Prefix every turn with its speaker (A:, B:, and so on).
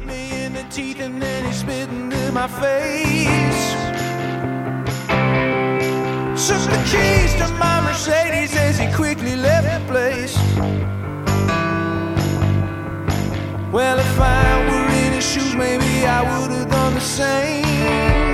A: bit me in the teeth and then he spit into my face. Took the keys to my Mercedes as he quickly left the place. Well, if I were in his shoes, maybe I would have done the same.